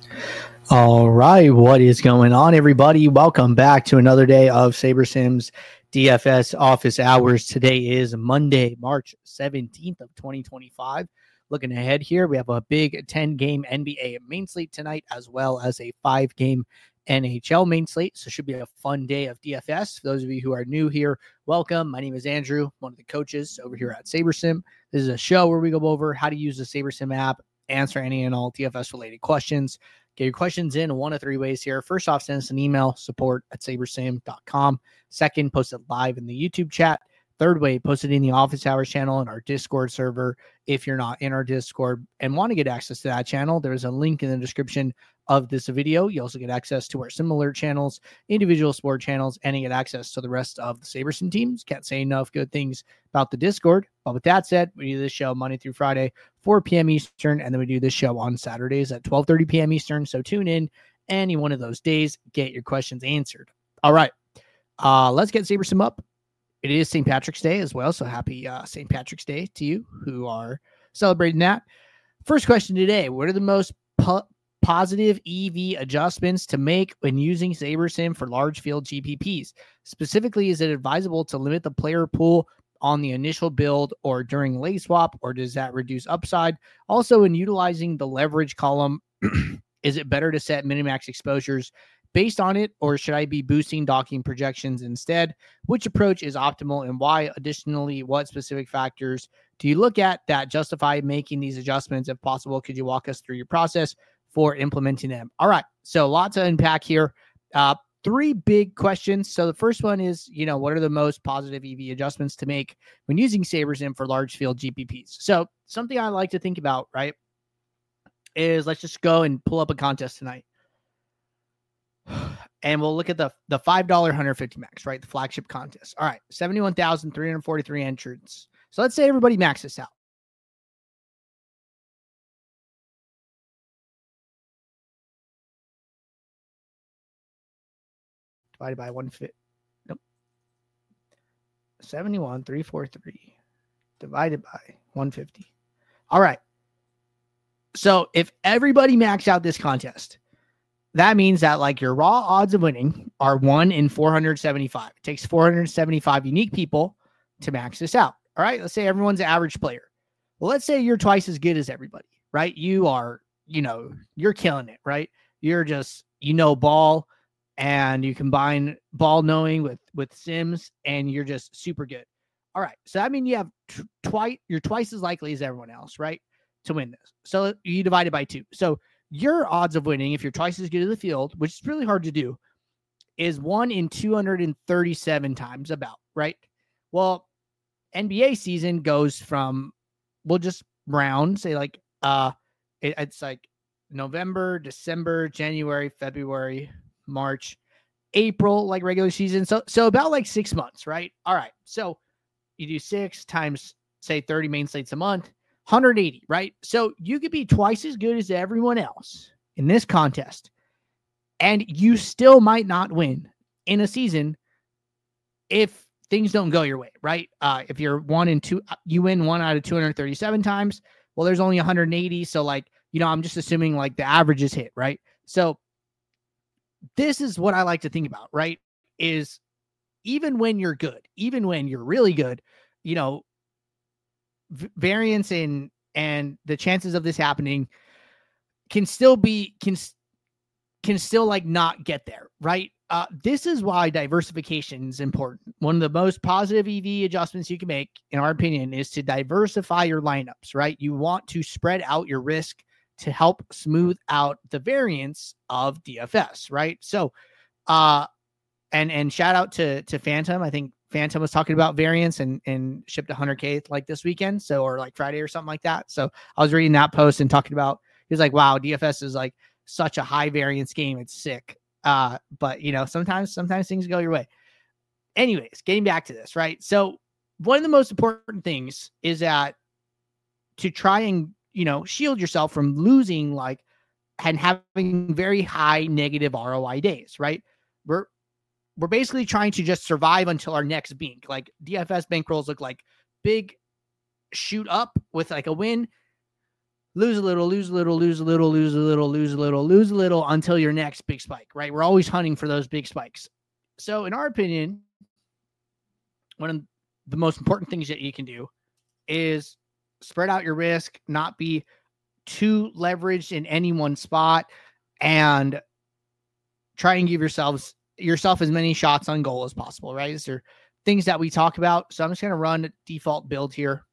All right, what is going on, everybody? Welcome back to another day of SaberSims DFS office hours. Today is Monday, March 17th of 2025. Looking ahead here, we have a big 10-game NBA main slate tonight, as well as a 5-game NHL main slate. So it should be a fun day of DFS. For those of you who are new here, welcome. My name is Andrew, one of the coaches over here at SaberSim. This is a show where we go over how to use the SaberSim app, answer any and all DFS-related questions. Get your questions in one of three ways here. First off, send us an email, support@sabersim.com. Second, post it live in the YouTube chat. Third way, post it in the office hours channel in our Discord server. If you're not in our Discord and want to get access to that channel, there's a link in the description of this video. You also get access to our similar channels, individual sport channels, and you get access to the rest of the SaberSim teams. Can't say enough good things about the Discord. But with that said, we do this show Monday through Friday, 4 p.m. Eastern, and then we do this show on Saturdays at 12:30 p.m. Eastern. So tune in any one of those days, get your questions answered. All right, let's get SaberSim up. It is St. Patrick's Day as well, so happy St. Patrick's Day to you who are celebrating that. First question today, what are the most positive EV adjustments to make when using SaberSim for large field GPPs? Specifically, is it advisable to limit the player pool on the initial build or during late swap, or does that reduce upside? Also, in utilizing the leverage column, is it better to set minimax exposures based on it, or should I be boosting docking projections instead? Which approach is optimal and why? Additionally, what specific factors do you look at that justify making these adjustments? If possible, could you walk us through your process for implementing them? All right, so lots to unpack here. Three big questions. So the first one is, what are the most positive EV adjustments to make when using SaberSim for large field GPPs? So something I like to think about, right, is let's just go and pull up a contest tonight. And we'll look at the $5 150 max, right? The flagship contest. All right, 71,343 entrants. So let's say everybody max this out. Divided by 150. Nope. 71,343 divided by 150. All right. So if everybody maxed out this contest, that means that like your raw odds of winning are 1 in 475. It takes 475 unique people to max this out. All right. Let's say everyone's an average player. Well, let's say you're twice as good as everybody, right? You are, you're killing it, right? You're just, ball, and you combine ball knowing with Sims, and you're just super good. All right. So I mean, you have you're twice as likely as everyone else, right, to win this. So you divide it by 2. So your odds of winning, if you're twice as good as the field, which is really hard to do, is 1 in 237 times about, right? Well, NBA season goes from, we'll just round, say like, it's like November, December, January, February, March, April, like regular season. So about like 6 months, right? All right. So you do 6 times, say 30 main slates a month, 180, right? So you could be twice as good as everyone else in this contest, and you still might not win in a season if things don't go your way, right? If you're 1 in 2, you win 1 out of 237 times. Well, there's only 180. So like, I'm just assuming like the average is hit, right? So this is what I like to think about, right? Is even when you're good, even when you're really good, variance and the chances of this happening can still like not get there, right? This is why diversification is important. One of the most positive EV adjustments you can make, in our opinion, is to diversify your lineups, right? You want to spread out your risk to help smooth out the variance of DFS, right? So, and shout out to Phantom. I think Phantom was talking about variance and shipped 100K like this weekend. So, or like Friday or something like that. So I was reading that post and talking about, he was like, wow, DFS is like such a high variance game. It's sick. But sometimes things go your way. Anyways, getting back to this, right? So one of the most important things is that to try and, shield yourself from losing and having very high negative ROI days, right? We're basically trying to just survive until our next bink. Like DFS bankrolls look like big shoot up with like a win, lose a little, lose a little, lose a little, lose a little, lose a little, lose a little until your next big spike, right? We're always hunting for those big spikes. So in our opinion, one of the most important things that you can do is spread out your risk, not be too leveraged in any one spot, and try and give yourself as many shots on goal as possible, right? These are things that we talk about. So I'm just going to run a default build here.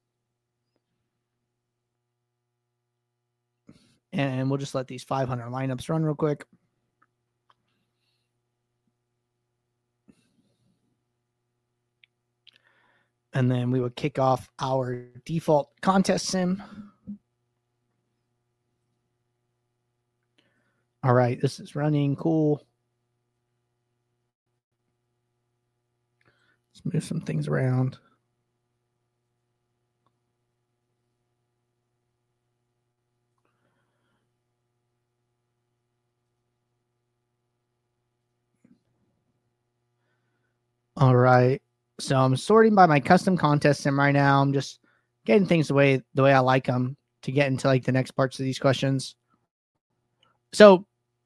And we'll just let these 500 lineups run real quick. And then we would kick off our default contest sim. All right, this is running. Cool. Let's move some things around. All right. So I'm sorting by my custom contest sim right now. I'm just getting things the way I like them to get into like the next parts of these questions. So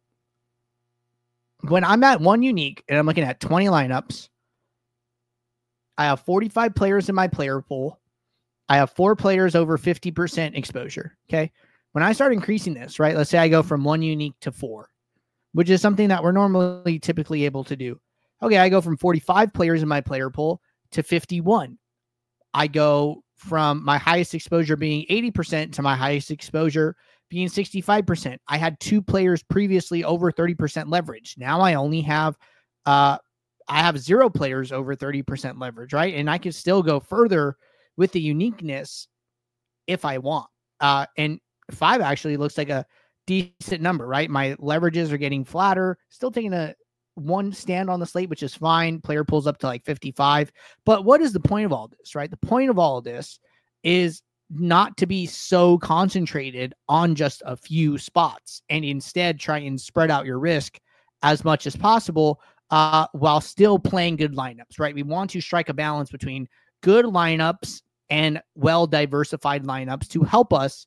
when I'm at one unique and I'm looking at 20 lineups, I have 45 players in my player pool. I have 4 players over 50% exposure. Okay. When I start increasing this, right, let's say I go from 1 unique to 4, which is something that we're normally typically able to do. Okay, I go from 45 players in my player pool to 51. I go from my highest exposure being 80% to my highest exposure being 65%. I had 2 players previously over 30% leverage. Now I only have I have 0 players over 30% leverage, right? And I can still go further with the uniqueness if I want. And 5 actually looks like a decent number, right? My leverages are getting flatter, still taking a 1 stand on the slate, which is fine. Player pulls up to like 55. But what is the point of all this, right? The point of all of this is not to be so concentrated on just a few spots, and instead try and spread out your risk as much as possible while still playing good lineups, right? We want to strike a balance between good lineups and well-diversified lineups to help us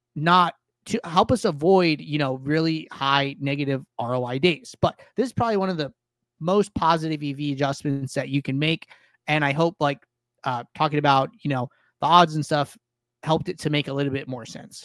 avoid, really high negative ROI days. But this is probably one of the most positive EV adjustments that you can make. And I hope talking about, the odds and stuff helped it to make a little bit more sense.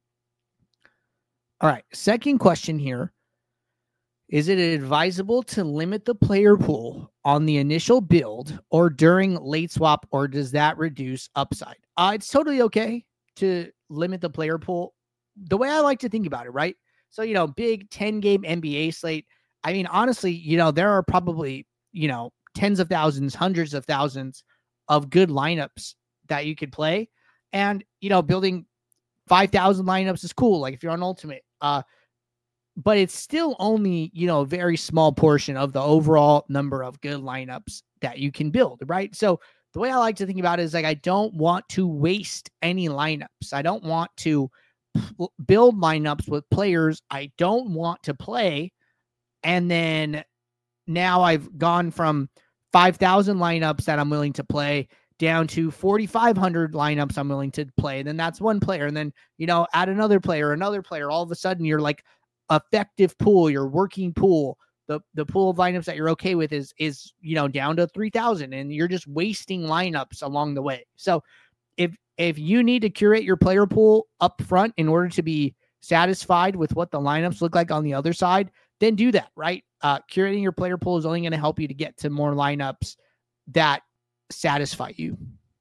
All right. Second question here. Is it advisable to limit the player pool on the initial build or during late swap, or does that reduce upside? It's totally okay to limit the player pool. The way I like to think about it, right? So, big 10-game NBA slate. I mean, honestly, there are probably, tens of thousands, hundreds of thousands of good lineups that you could play. And, building 5,000 lineups is cool. Like if you're on Ultimate, but it's still only, a very small portion of the overall number of good lineups that you can build, right? So the way I like to think about it is like, I don't want to waste any lineups. I don't want to build lineups with players I don't want to play. And then now I've gone from 5,000 lineups that I'm willing to play down to 4,500 lineups I'm willing to play. And then that's one player. And then, add another player. All of a sudden you're like effective pool, your working pool, the pool of lineups that you're okay with is down to 3,000, and you're just wasting lineups along the way. So if you need to curate your player pool up front in order to be satisfied with what the lineups look like on the other side, then do that, right? Curating your player pool is only going to help you to get to more lineups that satisfy you.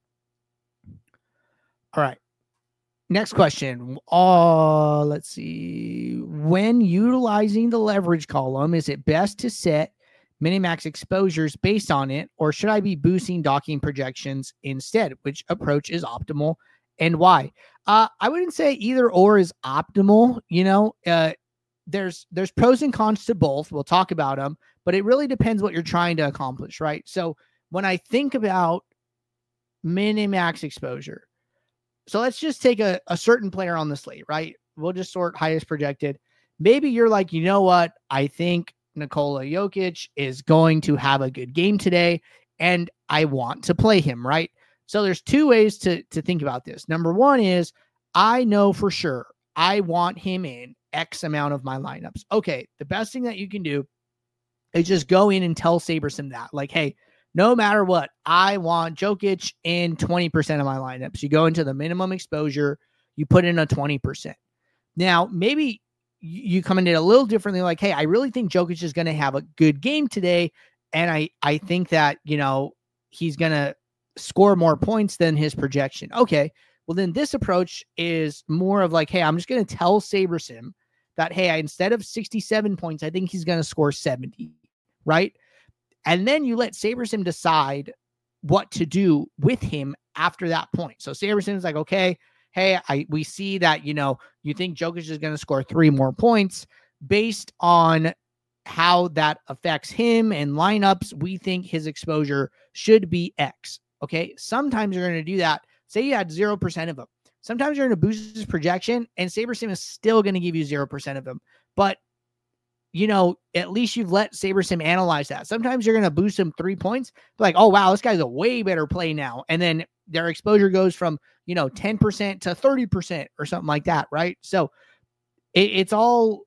All right. Next question. Let's see. When utilizing the leverage column, is it best to set minimax exposures based on it, or should I be boosting docking projections instead? Which approach is optimal and why? I wouldn't say either or is optimal. There's pros and cons to both. We'll talk about them, but it really depends what you're trying to accomplish, right? So when I think about minimax exposure, so let's just take a certain player on the slate, right? We'll just sort highest projected. Maybe you're like, you know what? I think Nikola Jokic is going to have a good game today, and I want to play him, right? So there's 2 ways to think about this. Number one is I know for sure I want him in X amount of my lineups. Okay, the best thing that you can do is just go in and tell SaberSim that. Like, hey, no matter what, I want Jokic in 20% of my lineups. You go into the minimum exposure, you put in a 20%. Now, maybe you come in it a little differently, like, hey, I really think Jokic is going to have a good game today. And I think that, he's going to score more points than his projection. Okay, well, then this approach is more of like, hey, I'm just going to tell SaberSim that, hey, instead of 67 points, I think he's going to score 70, right? And then you let SaberSim decide what to do with him after that point. So SaberSim is like, okay, hey, we see that, you think Jokic is going to score 3 more points based on how that affects him and lineups. We think his exposure should be X. Okay. Sometimes you're going to do that. Say you had 0% of them. Sometimes you're going to boost his projection and SaberSim is still going to give you 0% of them. But, at least you've let SaberSim analyze that. Sometimes you're going to boost him 3 points. Like, oh, wow, this guy's a way better play now. And then their exposure goes from, 10% to 30% or something like that. Right. So it's all,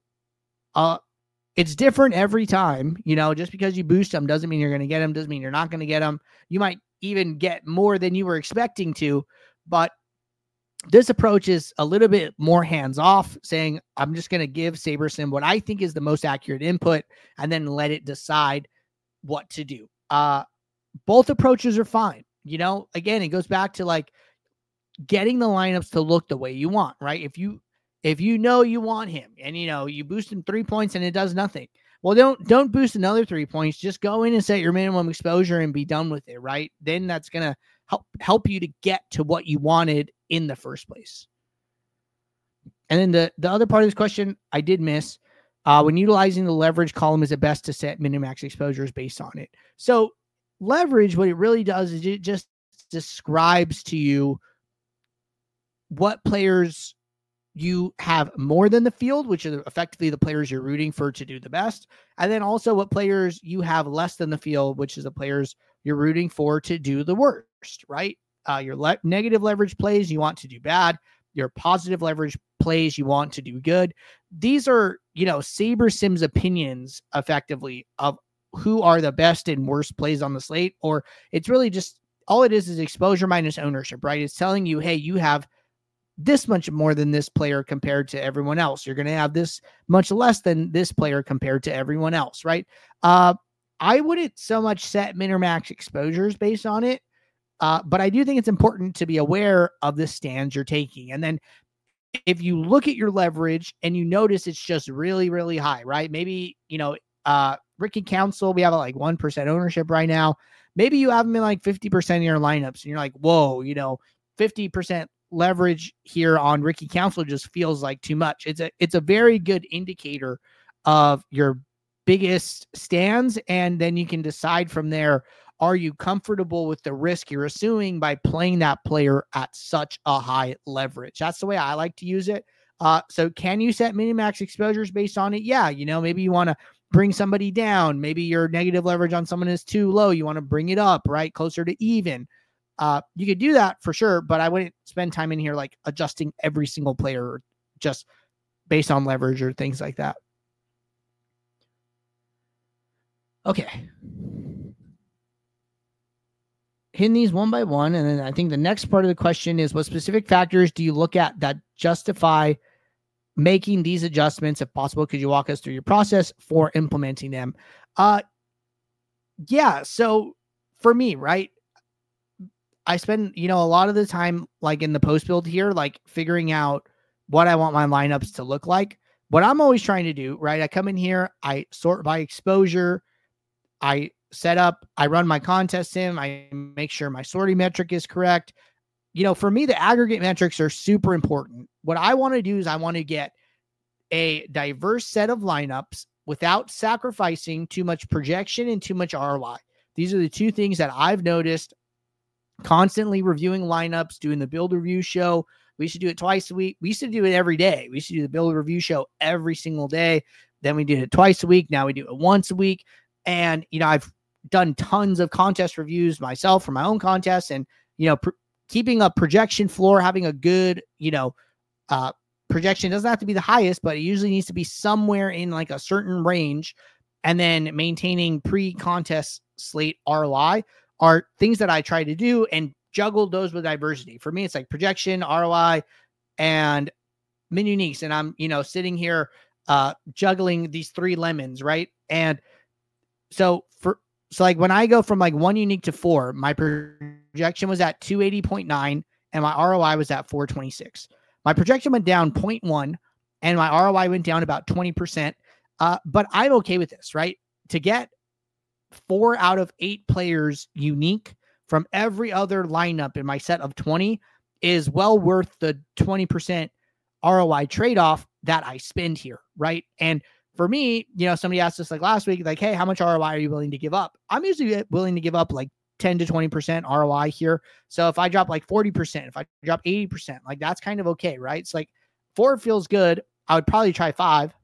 it's different every time. Just because you boost them doesn't mean you're going to get them, doesn't mean you're not going to get them. You might even get more than you were expecting to, but this approach is a little bit more hands-off, saying I'm just going to give SaberSim what I think is the most accurate input and then let it decide what to do. Both approaches are fine. Again, it goes back to like getting the lineups to look the way you want, right? If you you want him and you boost him 3 points and it does nothing, well, don't boost another 3 points. Just go in and set your minimum exposure and be done with it, right? Then that's going to help you to get to what you wanted in the first place. And then the other part of this question I did miss. When utilizing the leverage column, is it best to set min-max exposures based on it? So leverage, what it really does is it just describes to you what players you have more than the field, which are effectively the players you're rooting for to do the best. And then also what players you have less than the field, which is the players you're rooting for to do the worst, right? Your negative leverage plays, you want to do bad. Your positive leverage plays, you want to do good. These are, SaberSim's opinions effectively of who are the best and worst plays on the slate, or it's really just all it is exposure minus ownership, right? It's telling you, hey, you have this much more than this player compared to everyone else. You're going to have this much less than this player compared to everyone else, right? I wouldn't so much set min or max exposures based on it, but I do think it's important to be aware of the stands you're taking. And then if you look at your leverage and you notice it's just really, really high, right? Maybe, Ricky Council, we have like 1% ownership right now. Maybe you have them in like 50% of your lineups and you're like, whoa, 50% leverage here on Ricky Council just feels like too much. It's a very good indicator of your biggest stands. And then you can decide from there, are you comfortable with the risk you're assuming by playing that player at such a high leverage? That's the way I like to use it. So can you set minimax exposures based on it? Yeah. Maybe you want to bring somebody down. Maybe your negative leverage on someone is too low. You want to bring it up, right? Closer to even. You could do that for sure, but I wouldn't spend time in here like adjusting every single player just based on leverage or things like that. Okay. Hitting these one by one. And then I think the next part of the question is, what specific factors do you look at that justify making these adjustments? If possible, could you walk us through your process for implementing them? Yeah. So for me, right, I spend, a lot of the time, like in the post build here, like figuring out what I want my lineups to look like. What I'm always trying to do, right? I come in here, I sort by exposure, I set up, I run my contest sim, I make sure my sorting metric is correct. For me, the aggregate metrics are super important. What I want to do is I want to get a diverse set of lineups without sacrificing too much projection and too much ROI. These are the two things that I've noticed constantly reviewing lineups, doing the build review show. We used to do it twice a week. We used to do it every day. We used to do the build review show every single day. Then we did it twice a week. Now we do it once a week. And, I've done tons of contest reviews myself for my own contests and, keeping a projection floor, having a good, projection doesn't have to be the highest, but it usually needs to be somewhere in like a certain range. And then maintaining pre-contest slate ROI are things that I try to do and juggle those with diversity. For me, it's like projection, ROI, and min uniques. And I'm, sitting here juggling these 3 lemons, right? And so like when I go from like 1 unique to 4, my projection was at 280.9 and my ROI was at 426. My projection went down 0.1 and my ROI went down about 20%. But I'm okay with this, right? To get 4 out of 8 players unique from every other lineup in my set of 20 is well worth the 20% ROI trade-off that I spend here, right? And for me, somebody asked us like last week, like, hey, how much ROI are you willing to give up? I'm usually willing to give up like 10 to 20% ROI here. So if I drop like 40%, if I drop 80%, like that's kind of okay, right? It's like 4 feels good. I would probably try 5.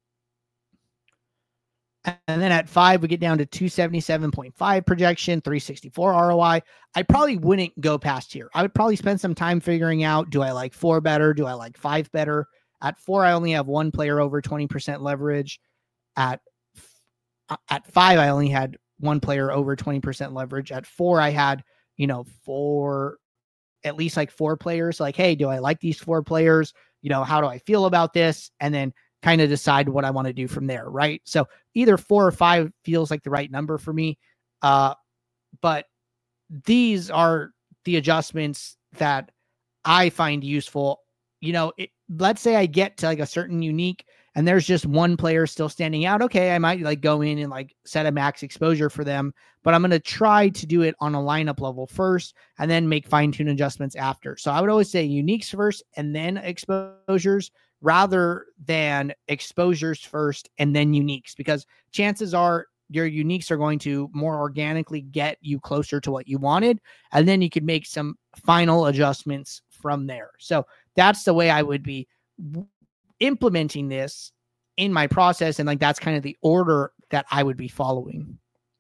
And then at 5, we get down to 277.5 projection, 364 ROI. I probably wouldn't go past here. I would probably spend some time figuring out, do I like 4 better? Do I like 5 better? At 4, I only have 1 player over 20% leverage. At 5, I only had 1 player over 20% leverage. At 4, I had, at least like 4 players. Like, hey, do I like these 4 players? How do I feel about this? And then kind of decide what I want to do from there, right? So either 4 or 5 feels like the right number for me. But these are the adjustments that I find useful. Let's say I get to like a certain unique and there's just 1 player still standing out. Okay, I might like go in and like set a max exposure for them, but I'm going to try to do it on a lineup level first and then make fine-tune adjustments after. So I would always say uniques first and then exposures, rather than exposures first and then uniques, because chances are your uniques are going to more organically get you closer to what you wanted. And then you could make some final adjustments from there. So that's the way I would be implementing this in my process. And like, that's kind of the order that I would be following.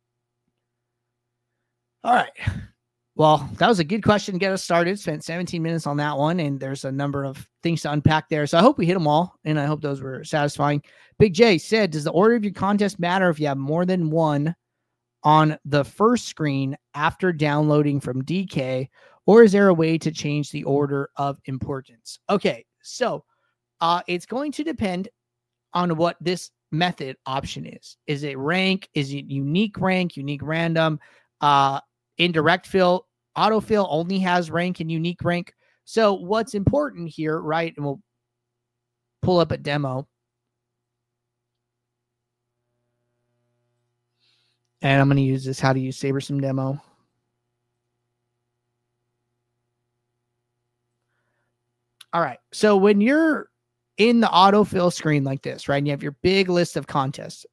All right. Well, that was a good question to get us started. Spent 17 minutes on that one, and there's a number of things to unpack there. So I hope we hit them all, and I hope those were satisfying. Big J said, does the order of your contest matter if you have more than 1 on the first screen after downloading from DK, or is there a way to change the order of importance? Okay, so it's going to depend on what this method option is. Is it rank? Is it unique rank, unique random? Indirect fill, autofill only has rank and unique rank. So what's important here, right? And we'll pull up a demo. And I'm going to use this how to use SaberSim demo. All right. So when you're in the autofill screen like this, right, and you have your big list of contests,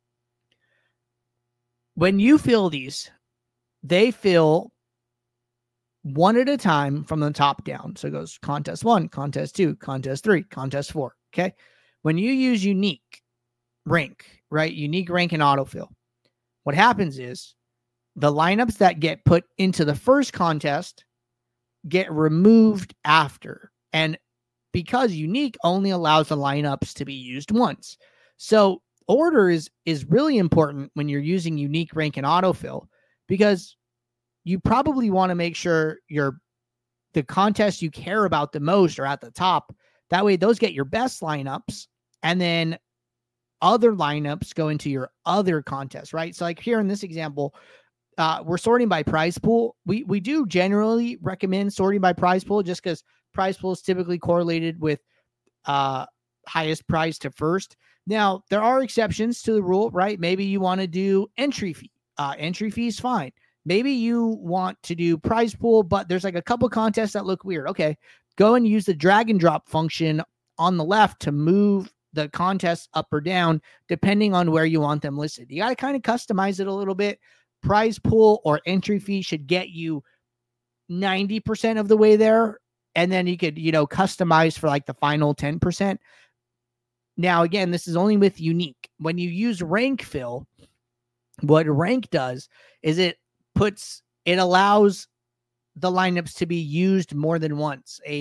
when you fill these, they fill one at a time from the top down. So it goes contest 1, contest 2, contest 3, contest 4. Okay. When you use unique rank, right? Unique rank and autofill, what happens is the lineups that get put into the first contest get removed after. And because unique only allows the lineups to be used once. So order is really important when you're using unique rank and autofill, because you probably want to make sure the contests you care about the most are at the top. That way those get your best lineups, and then other lineups go into your other contests, right? So like here in this example, we're sorting by prize pool. We do generally recommend sorting by prize pool just because prize pool is typically correlated with highest prize to first. Now, there are exceptions to the rule, right? Maybe you want to do entry fee. Entry fee is fine. Maybe you want to do prize pool, but there's like a couple contests that look weird. Okay, go and use the drag and drop function on the left to move the contests up or down, depending on where you want them listed. You got to kind of customize it a little bit. Prize pool or entry fee should get you 90% of the way there. And then you could, customize for like the final 10%. Now, again, this is only with unique. When you use rank fill, what rank does is it allows the lineups to be used more than once. A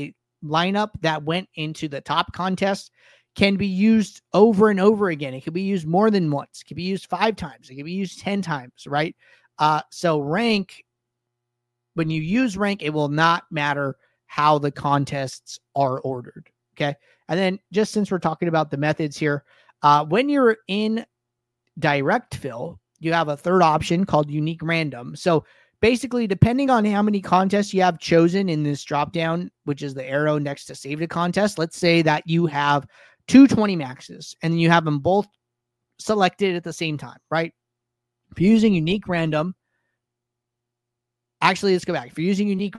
lineup that went into the top contest can be used over and over again. It could be used more than once. It could be used 5 times. It could be used 10 times, right? So rank, when you use rank, it will not matter how the contests are ordered. Okay. And then just since we're talking about the methods here, when you're in direct fill, you have a third option called unique random. So basically, depending on how many contests you have chosen in this dropdown, which is the arrow next to save to contest, let's say that you have 220 maxes and you have them both selected at the same time, right? If you're using unique random, actually, let's go back. If you're using unique,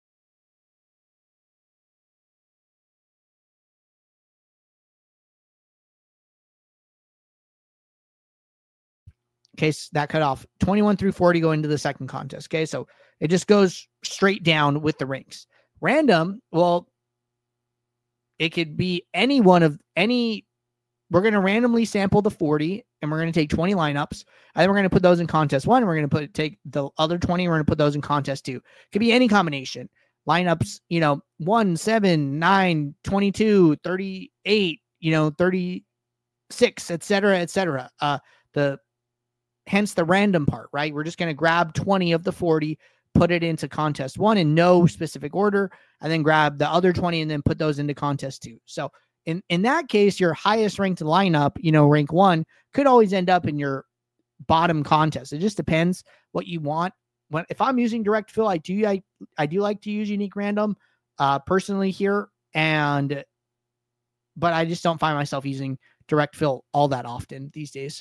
okay, so that cut off 21 through 40 go into the second contest. Okay, so it just goes straight down with the ranks. Random, well, it could be any one of any. We're going to randomly sample the 40 and we're going to take 20 lineups. And then we're going to put those in contest 1. And we're going to take the other 20. And we're going to put those in contest 2. It could be any combination. Lineups, 1, 7, 9, 22, 38, 36, et cetera, et cetera. Hence the random part, right? We're just going to grab 20 of the 40, put it into contest 1 in no specific order, and then grab the other 20 and then put those into contest 2. So in that case, your highest ranked lineup, rank 1, could always end up in your bottom contest. It just depends what you want. If I'm using direct fill, I do like to use unique random personally here, but I just don't find myself using direct fill all that often these days.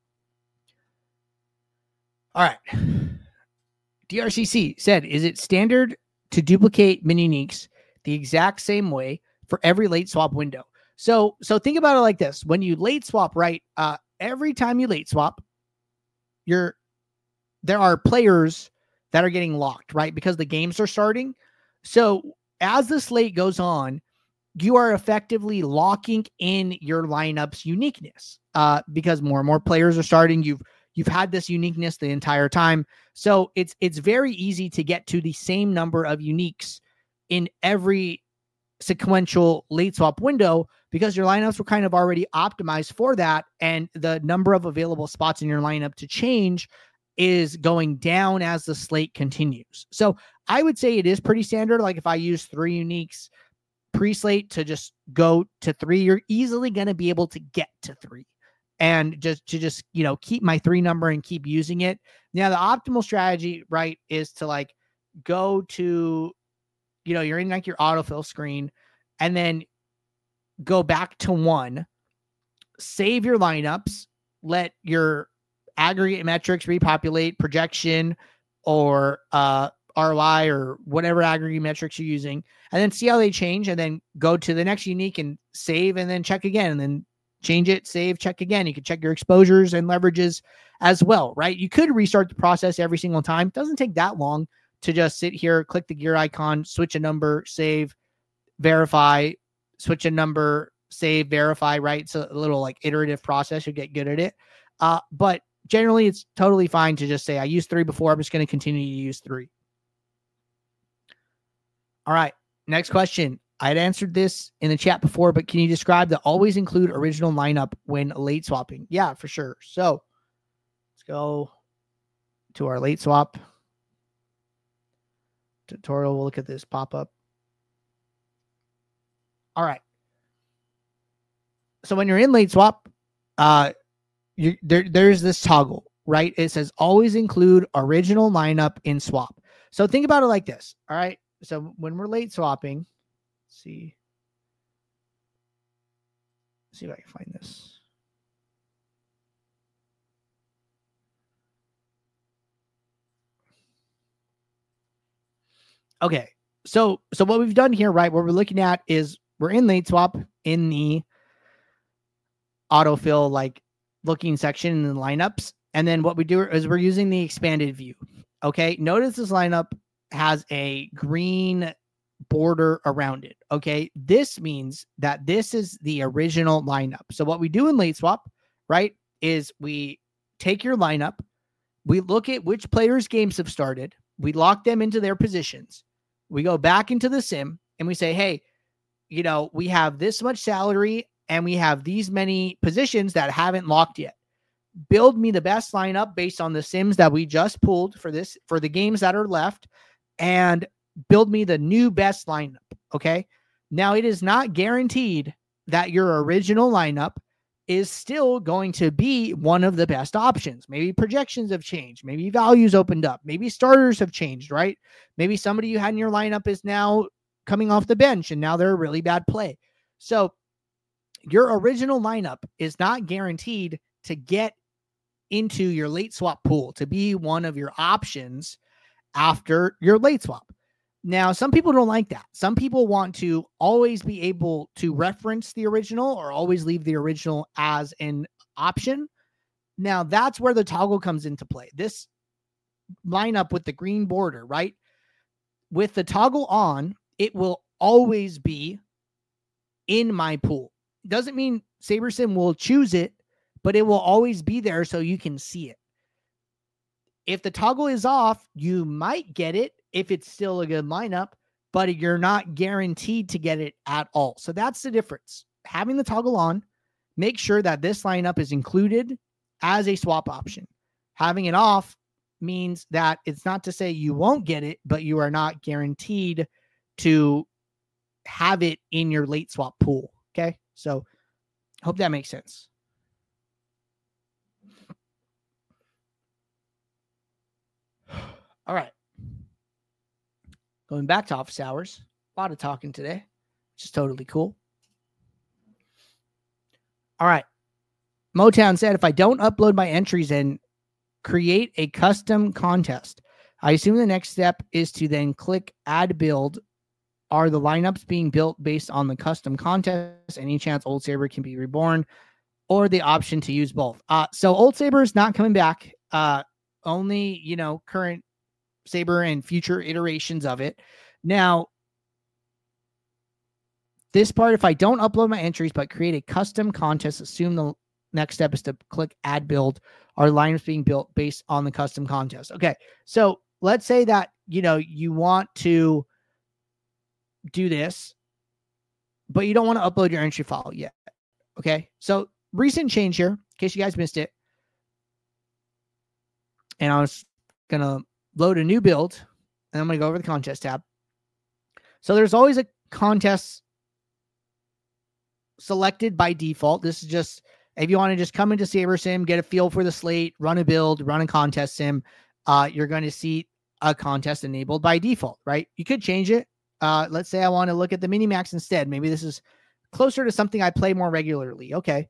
All right. DRCC said, is it standard to duplicate mini uniques the exact same way for every late swap window? So think about it like this. When you late swap, right? Every time you late swap, there are players that are getting locked, right? Because the games are starting. So as the slate goes on, you are effectively locking in your lineup's uniqueness because more and more players are starting. You've had this uniqueness the entire time. So it's very easy to get to the same number of uniques in every sequential late swap window because your lineups were kind of already optimized for that. And the number of available spots in your lineup to change is going down as the slate continues. So I would say it is pretty standard. Like if I use 3 uniques pre-slate to just go to 3, you're easily going to be able to get to 3. And just keep my 3 number and keep using it. Now, the optimal strategy, right, is to like go to, you're in like your autofill screen and then go back to 1, save your lineups, let your aggregate metrics repopulate, projection or ROI or whatever aggregate metrics you're using, and then see how they change and then go to the next unique and save and then check again and then change it, save, check again. You can check your exposures and leverages as well, right? You could restart the process every single time. It doesn't take that long to just sit here, click the gear icon, switch a number, save, verify, switch a number, save, verify, right? It's a little like iterative process. You'll get good at it. But generally, it's totally fine to just say, I used 3 before. I'm just going to continue to use 3. All right. Next question. I had answered this in the chat before, but can you describe the always include original lineup when late swapping? Yeah, for sure. So let's go to our late swap tutorial. We'll look at this pop up. All right. So when you're in late swap, there's this toggle, right? It says always include original lineup in swap. So think about it like this. All right. So when we're late swapping, see if I can find this. Okay. So what we've done here, right? What we're looking at is we're in late swap in the autofill, like looking section in the lineups. And then what we do is we're using the expanded view. Okay. Notice this lineup has a green border around it. Okay. This means that this is the original lineup. So what we do in late swap, right, is we take your lineup, we look at which players' games have started, we lock them into their positions, we go back into the sim and we say, hey, we have this much salary and we have these many positions that haven't locked yet. Build me the best lineup based on the sims that we just pulled for the games that are left, and build me the new best lineup. Okay. Now, it is not guaranteed that your original lineup is still going to be one of the best options. Maybe projections have changed. Maybe values opened up. Maybe starters have changed, right? Maybe somebody you had in your lineup is now coming off the bench and now they're a really bad play. So your original lineup is not guaranteed to get into your late swap pool, to be one of your options after your late swap. Now, some people don't like that. Some people want to always be able to reference the original or always leave the original as an option. Now, that's where the toggle comes into play. This lineup with the green border, right? With the toggle on, it will always be in my pool. Doesn't mean SaberSim will choose it, but it will always be there so you can see it. If the toggle is off, you might get it if it's still a good lineup, but you're not guaranteed to get it at all. So that's the difference. Having the toggle on, make sure that this lineup is included as a swap option. Having it off means that it's not to say you won't get it, but you are not guaranteed to have it in your late swap pool. Okay. So hope that makes sense. All right. Going back to office hours. A lot of talking today, which is totally cool. All right. Motown said, if I don't upload my entries and create a custom contest, I assume the next step is to then click add build. Are the lineups being built based on the custom contest? Any chance Old Saber can be reborn, or the option to use both? So Old Saber is not coming back. Only, current Saber and future iterations of it. Now, this part, if I don't upload my entries but create a custom contest, assume the next step is to click add build. Are lineups being built based on the custom contest? Okay, so let's say that you want to do this, but you don't want to upload your entry file yet. Okay, so recent change here, in case you guys missed it, and I was gonna load a new build, and I'm gonna go over the contest tab. So there's always a contest selected by default. This is just if you want to just come into SaberSim, get a feel for the slate, run a build, run a contest sim, you're going to see a contest enabled by default, right? You could change it. Let's say I want to look at the Minimax instead. Maybe this is closer to something I play more regularly. Okay.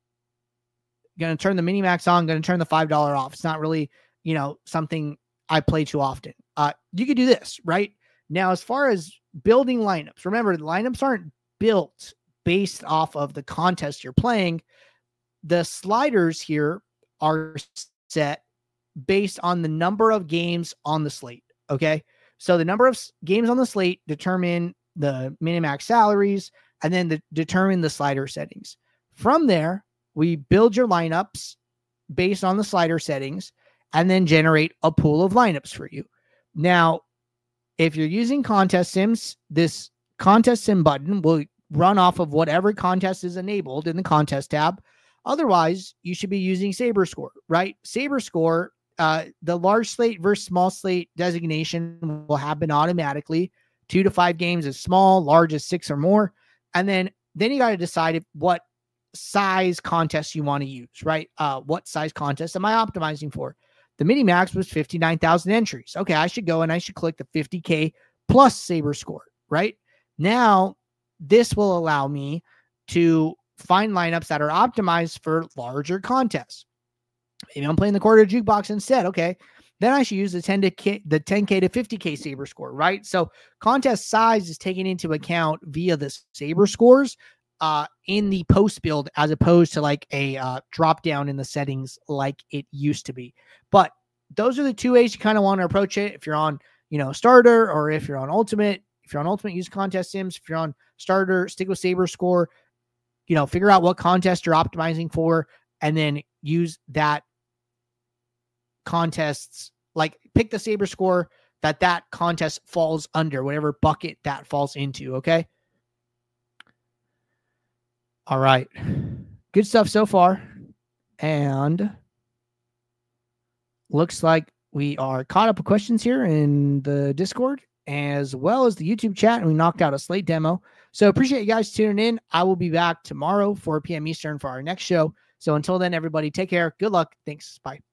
Going to turn the Minimax on, going to turn the $5 off. It's not really, something I play too often. You could do this, right? Now, as far as building lineups, remember, the lineups aren't built based off of the contest you're playing. The sliders here are set based on the number of games on the slate. Okay. So the number of games on the slate determine the Minimax salaries and then determine the slider settings. From there, we build your lineups based on the slider settings and then generate a pool of lineups for you. Now, if you're using contest sims, this contest sim button will run off of whatever contest is enabled in the contest tab. Otherwise, you should be using SaberScore, right? SaberScore, the large slate versus small slate designation will happen automatically. 2 to 5 games is small, large is 6 or more. And then you got to decide what size contest you want to use, right? What size contest am I optimizing for? The Minimax was 59,000 entries. Okay, I should go and I should click the 50K plus SaberScore, right? Now, this will allow me to find lineups that are optimized for larger contests. Maybe I'm playing the quarter jukebox instead. Okay, then I should use the 10K to 50K SaberScore, right? So contest size is taken into account via the SaberScores in the post build, as opposed to like a drop down in the settings like it used to be. But those are the two ways you kind of want to approach it. If you're on, starter, or if you're on ultimate. If you're on ultimate, use contest sims. If you're on starter, stick with SaberScore. Figure out what contest you're optimizing for, and then use that contests, like pick the SaberScore that contest falls under, whatever bucket that falls into. Okay. All right. Good stuff so far. And looks like we are caught up with questions here in the Discord as well as the YouTube chat, and we knocked out a slate demo. So appreciate you guys tuning in. I will be back tomorrow, 4 p.m. Eastern, for our next show. So until then, everybody, take care. Good luck. Thanks. Bye.